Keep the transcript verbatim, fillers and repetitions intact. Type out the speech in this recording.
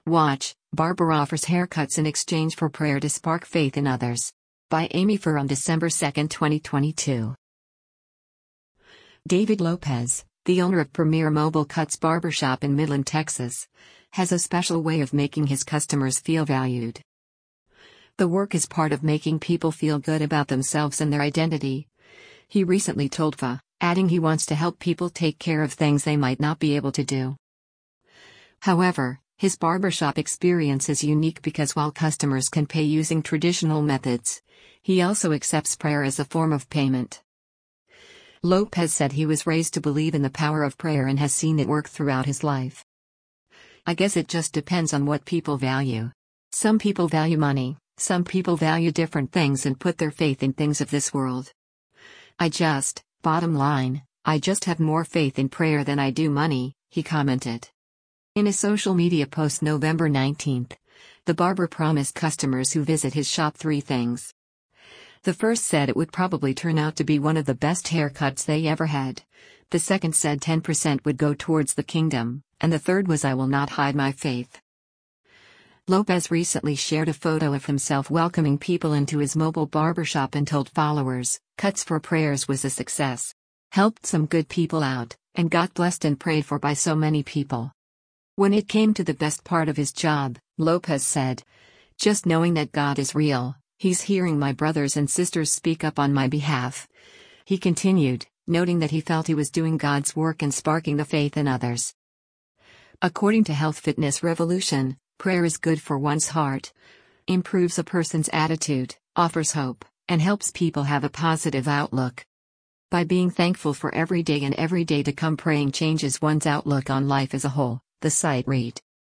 Watch, barber offers haircuts in exchange for prayer to spark faith in others. By Amy Fur on December second, twenty twenty-two. David Lopez, the owner of Premier Mobile Cuts Barbershop in Midland, Texas, has a special way of making his customers feel valued. The work is part of making people feel good about themselves and their identity. He recently told F A, adding he wants to help people take care of things they might not be able to do. However, his barbershop experience is unique because while customers can pay using traditional methods, he also accepts prayer as a form of payment. Lopez said he was raised to believe in the power of prayer and has seen it work throughout his life. I guess it just depends on what people value. Some people value money, some people value different things and put their faith in things of this world. I just, bottom line, I just have more faith in prayer than I do money, he commented. In a social media post November nineteenth, the barber promised customers who visit his shop three things. The first said it would probably turn out to be one of the best haircuts they ever had. The second said ten percent would go towards the kingdom, and the third was I will not hide my faith. Lopez recently shared a photo of himself welcoming people into his mobile barbershop and told followers, "Cuts for Prayers was a success. Helped some good people out, and got blessed and prayed for by so many people." When it came to the best part of his job, Lopez said, "Just knowing that God is real, He's hearing my brothers and sisters speak up on my behalf." He continued, noting that he felt he was doing God's work and sparking the faith in others. According to Health Fitness Revolution, prayer is good for one's heart, improves a person's attitude, offers hope, and helps people have a positive outlook. By being thankful for every day and every day to come, praying changes one's outlook on life as a whole, the site read.